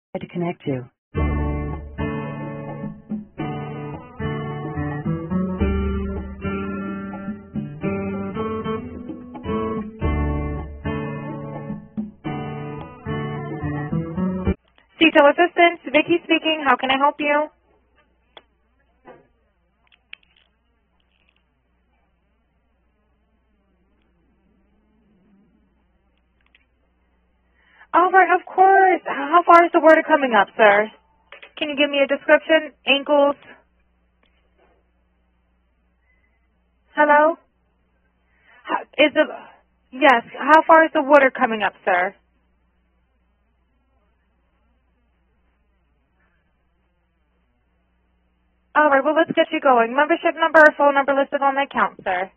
To connect you. CISO Assistance, Vicki speaking. How can I help you? All right, of course. How far is the water coming up, sir? Can you give me a description? Ankles? Hello? Is the Yes. How far is the water coming up, sir? All right. Well, let's get you going. Membership number or phone number listed on the account, sir.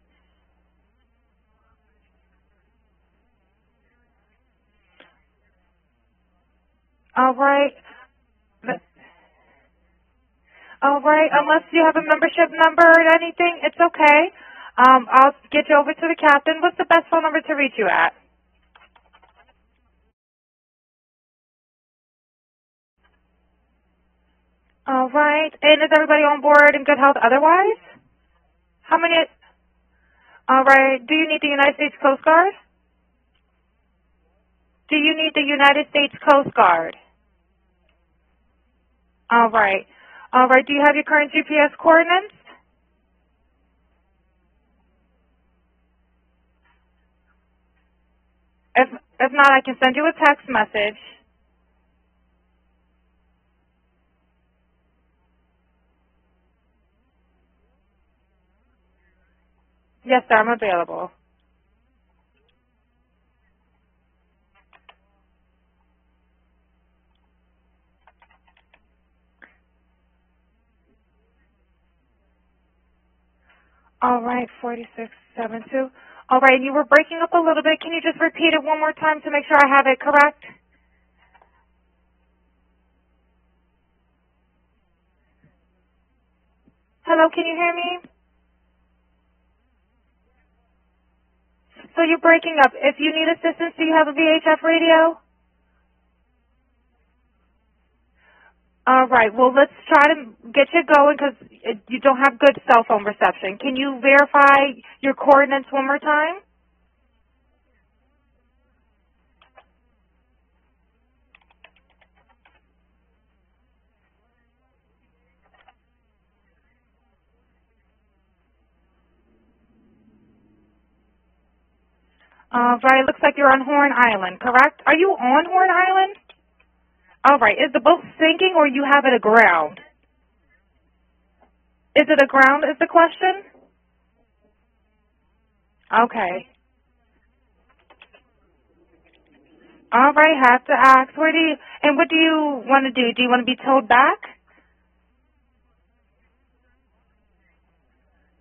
All right. All right. Unless you have a membership number or anything, it's okay. I'll get you over to the captain. What's the best phone number to reach you at? All right. And is everybody on board in good health otherwise? How many? All right. Do you need the United States Coast Guard? Do you need the United States Coast Guard? All right. All right. Do you have your current GPS coordinates? If if not, I can send you a text message. Yes, sir. I'm available. All right. 4672. All right. And you were breaking up a little bit. Can you just repeat it one more time to make sure I have it correct? Hello. Can you hear me? So you're breaking up. If you need assistance, do you have a VHF radio? All right. Well, let's try to get you going because you don't have good cell phone reception. Can you verify your coordinates one more time? All right. Looks like you're on Horn Island, correct? Are you on Horn Island? All right. Is the boat sinking or you have it aground? Is it aground is the question? Okay. All right. Have to ask. And what do you want to do? Do you want to be towed back?